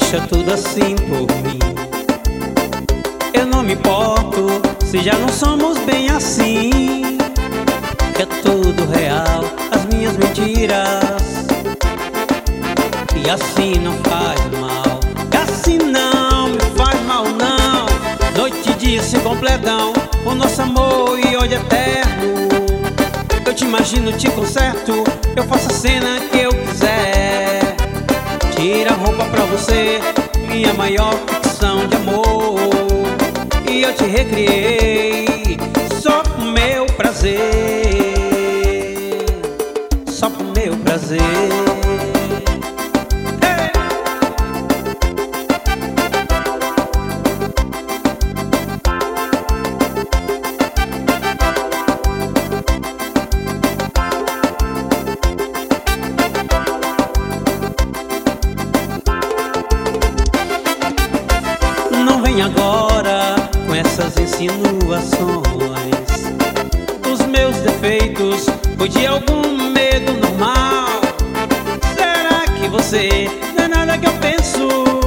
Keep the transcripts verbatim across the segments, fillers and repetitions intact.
deixa tudo assim por mim. Eu não me importo se já não somos bem assim, que é tudo real, as minhas mentiras. E assim não faz mal, e assim não me faz mal não. Noite e dia se completam, o nosso amor e ódio eterno. Eu te imagino, te conserto, eu faço a cena que eu quiser. Tira a roupa pra você, minha maior ficção de amor. E eu te recriei só pro meu prazer, só pro meu prazer. Hey! Não vem agora com essas insinuações dos meus defeitos ou de algum medo normal. Será que você não é nada que eu penso?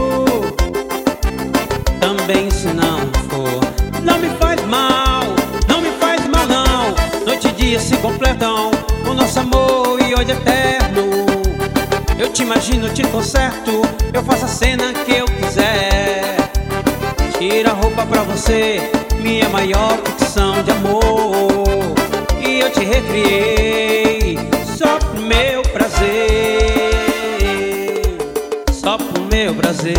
Também se não for, não me faz mal, não me faz mal não. Noite e dia se completam, o nosso amor e ódio eterno. Eu te imagino, te conserto, eu faço a cena que eu quiser. Tira a roupa pra você, minha maior ficção de amor. E eu te recriei só pro meu prazer, só pro meu prazer,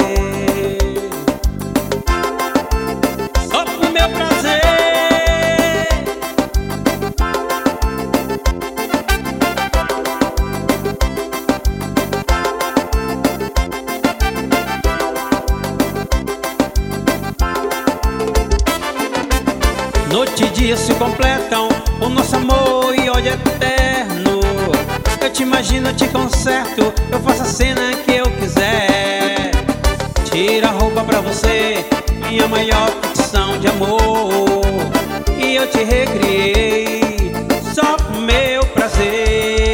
só pro meu prazer. Noite e dia se completam, o nosso amor e ódio eterno. Eu te imagino, eu te conserto, eu faço a cena que eu quiser. Tira a roupa pra você, minha maior ficção de amor. E eu te recriei só pro meu prazer.